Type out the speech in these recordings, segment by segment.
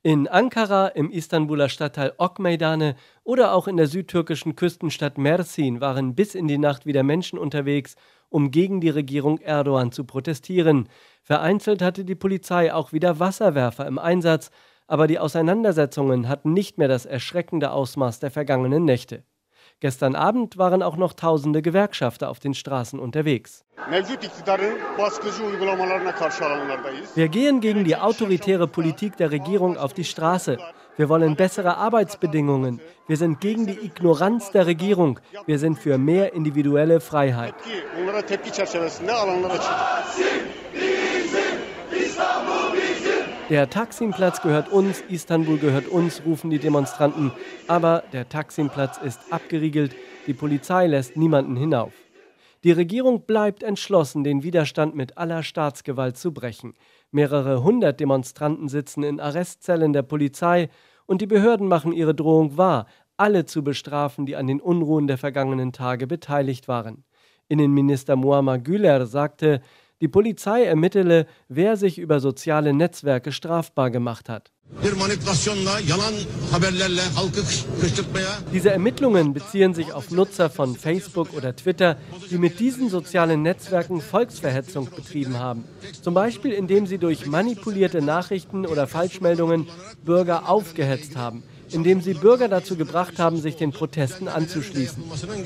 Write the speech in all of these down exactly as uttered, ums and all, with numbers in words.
In Ankara, im Istanbuler Stadtteil Ok-Meydane oder auch in der südtürkischen Küstenstadt Mersin waren bis in die Nacht wieder Menschen unterwegs, um gegen die Regierung Erdogan zu protestieren. Vereinzelt hatte die Polizei auch wieder Wasserwerfer im Einsatz, aber die Auseinandersetzungen hatten nicht mehr das erschreckende Ausmaß der vergangenen Nächte. Gestern Abend waren auch noch tausende Gewerkschafter auf den Straßen unterwegs. Wir gehen gegen die autoritäre Politik der Regierung auf die Straße. Wir wollen bessere Arbeitsbedingungen. Wir sind gegen die Ignoranz der Regierung. Wir sind für mehr individuelle Freiheit. Der Taksimplatz gehört uns, Istanbul gehört uns, rufen die Demonstranten. Aber der Taksimplatz ist abgeriegelt, die Polizei lässt niemanden hinauf. Die Regierung bleibt entschlossen, den Widerstand mit aller Staatsgewalt zu brechen. Mehrere hundert Demonstranten sitzen in Arrestzellen der Polizei und die Behörden machen ihre Drohung wahr, alle zu bestrafen, die an den Unruhen der vergangenen Tage beteiligt waren. Innenminister Muammer Güler sagte, die Polizei ermittele, wer sich über soziale Netzwerke strafbar gemacht hat. Diese Ermittlungen beziehen sich auf Nutzer von Facebook oder Twitter, die mit diesen sozialen Netzwerken Volksverhetzung betrieben haben. Zum Beispiel, indem sie durch manipulierte Nachrichten oder Falschmeldungen Bürger aufgehetzt haben, indem sie Bürger dazu gebracht haben, sich den Protesten anzuschließen.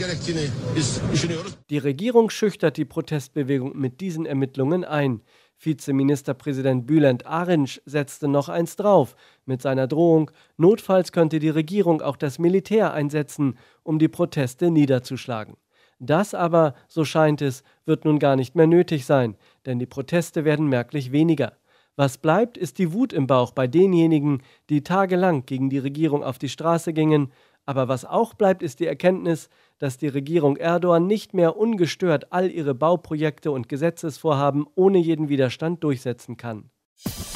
Die Regierung schüchtert die Protestbewegung mit diesen Ermittlungen ein. Vizeministerpräsident Bülent Arınç setzte noch eins drauf mit seiner Drohung, notfalls könnte die Regierung auch das Militär einsetzen, um die Proteste niederzuschlagen. Das aber, so scheint es, wird nun gar nicht mehr nötig sein, denn die Proteste werden merklich weniger. Was bleibt, ist die Wut im Bauch bei denjenigen, die tagelang gegen die Regierung auf die Straße gingen. Aber was auch bleibt, ist die Erkenntnis, dass die Regierung Erdogan nicht mehr ungestört all ihre Bauprojekte und Gesetzesvorhaben ohne jeden Widerstand durchsetzen kann.